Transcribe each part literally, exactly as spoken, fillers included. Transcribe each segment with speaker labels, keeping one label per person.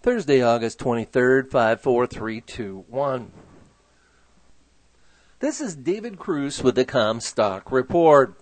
Speaker 1: Thursday, August twenty-third, five four three two one. This is David Cruz with the Comstock Report.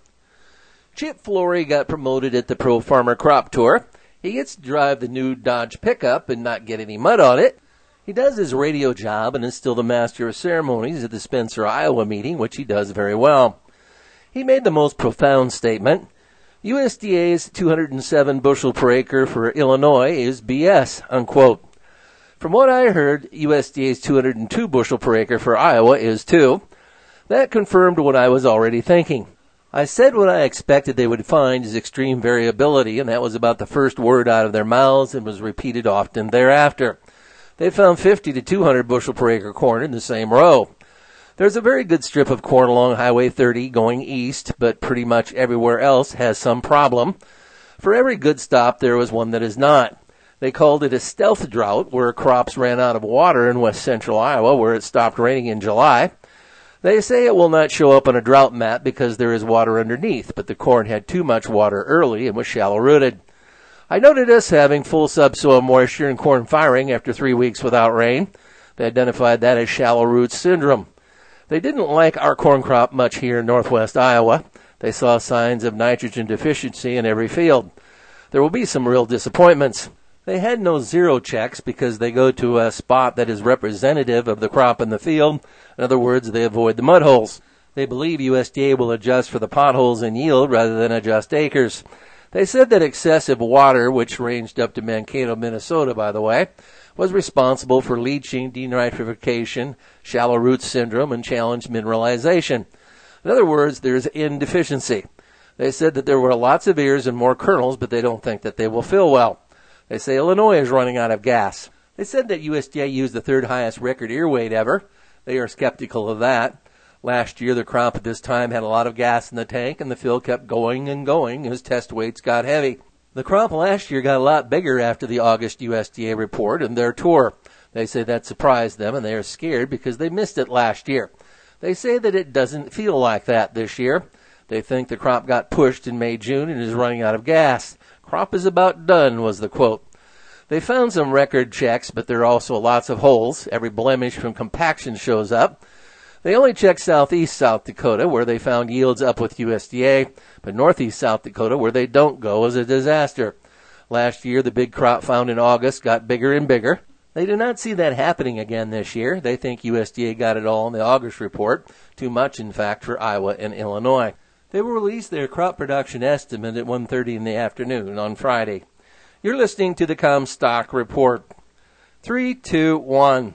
Speaker 1: Chip Flory got promoted at the Pro Farmer Crop Tour. He gets to drive the new Dodge pickup and not get any mud on it. He does his radio job and is still the master of ceremonies at the Spencer, Iowa meeting, which he does very well. He made the most profound statement. U S D A's two hundred seven bushel per acre for Illinois is B S, unquote. From what I heard, U S D A's two hundred two bushel per acre for Iowa is too. That confirmed what I was already thinking. I said what I expected they would find is extreme variability, and that was about the first word out of their mouths and was repeated often thereafter. They found fifty to two hundred bushel per acre corn in the same row. There's a very good strip of corn along Highway thirty going east, but pretty much everywhere else has some problem. For every good stop, there was one that is not. They called it a stealth drought, where crops ran out of water in west central Iowa, where it stopped raining in July. They say it will not show up on a drought map because there is water underneath, but the corn had too much water early and was shallow-rooted. I noted us having full subsoil moisture and corn firing after three weeks without rain. They identified that as shallow root syndrome. They didn't like our corn crop much here in northwest Iowa. They saw signs of nitrogen deficiency in every field. There will be some real disappointments. They had no zero checks because they go to a spot that is representative of the crop in the field. In other words, they avoid the mud holes. They believe U S D A will adjust for the potholes in yield rather than adjust acres. They said that excessive water, which ranged up to Mankato, Minnesota, by the way, was responsible for leaching, denitrification, shallow root syndrome, and challenged mineralization. In other words, there's N deficiency. They said that there were lots of ears and more kernels, but they don't think that they will fill well. They say Illinois is running out of gas. They said that U S D A used the third highest record ear weight ever. They are skeptical of that. Last year, the crop at this time had a lot of gas in the tank, and the fill kept going and going as test weights got heavy. The crop last year got a lot bigger after the August U S D A report and their tour. They say that surprised them, and they are scared because they missed it last year. They say that it doesn't feel like that this year. They think the crop got pushed in May, June, and is running out of gas. Crop is about done, was the quote. They found some record checks, but there are also lots of holes. Every blemish from compaction shows up. They only checked southeast South Dakota, where they found yields up with U S D A, but northeast South Dakota, where they don't go, is a disaster. Last year, the big crop found in August got bigger and bigger. They do not see that happening again this year. They think U S D A got it all in the August report, too much, in fact, for Iowa and Illinois. They will release their crop production estimate at one thirty in the afternoon on Friday. You're listening to the Comstock Report. Three, two, one.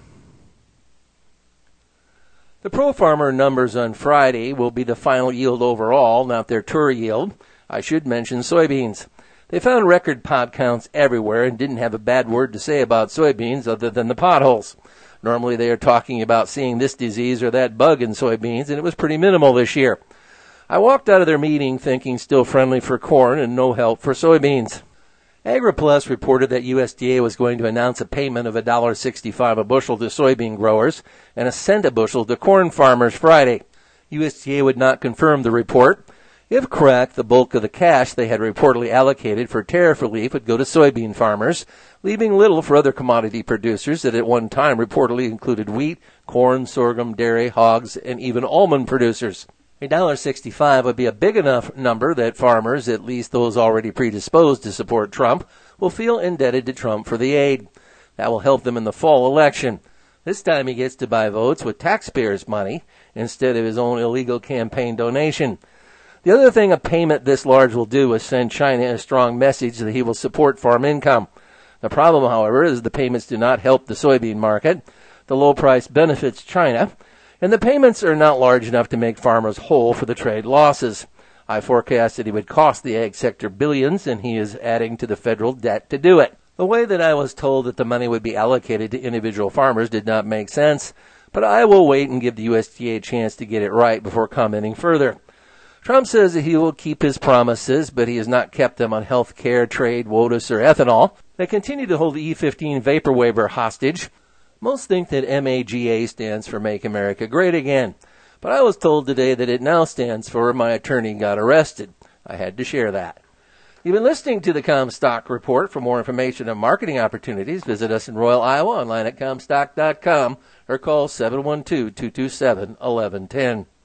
Speaker 1: The Pro Farmer numbers on Friday will be the final yield overall, not their tour yield. I should mention soybeans. They found record pod counts everywhere and didn't have a bad word to say about soybeans other than the potholes. Normally they are talking about seeing this disease or that bug in soybeans, and it was pretty minimal this year. I walked out of their meeting thinking still friendly for corn and no help for soybeans. AgriPlus reported that U S D A was going to announce a payment of one dollar sixty-five a bushel to soybean growers and a cent a bushel to corn farmers Friday. U S D A would not confirm the report. If correct, the bulk of the cash they had reportedly allocated for tariff relief would go to soybean farmers, leaving little for other commodity producers that at one time reportedly included wheat, corn, sorghum, dairy, hogs, and even almond producers. one dollar sixty-five would be a big enough number that farmers, at least those already predisposed to support Trump, will feel indebted to Trump for the aid. That will help them in the fall election. This time he gets to buy votes with taxpayers' money instead of his own illegal campaign donation. The other thing a payment this large will do is send China a strong message that he will support farm income. The problem, however, is the payments do not help the soybean market. The low price benefits China, and the payments are not large enough to make farmers whole for the trade losses. I forecast that he would cost the ag sector billions, and he is adding to the federal debt to do it. The way that I was told that the money would be allocated to individual farmers did not make sense, but I will wait and give the U S D A a chance to get it right before commenting further. Trump says that he will keep his promises, but he has not kept them on health care, trade, WOTUS, or ethanol. They continue to hold the E fifteen vapor waiver hostage. Most think that MAGA stands for Make America Great Again, but I was told today that it now stands for My Attorney Got Arrested. I had to share that. You've been listening to the Comstock Report. For more information on marketing opportunities, visit us in Royal, Iowa, online at comstock dot com, or call seven one two, two two seven, one one one zero.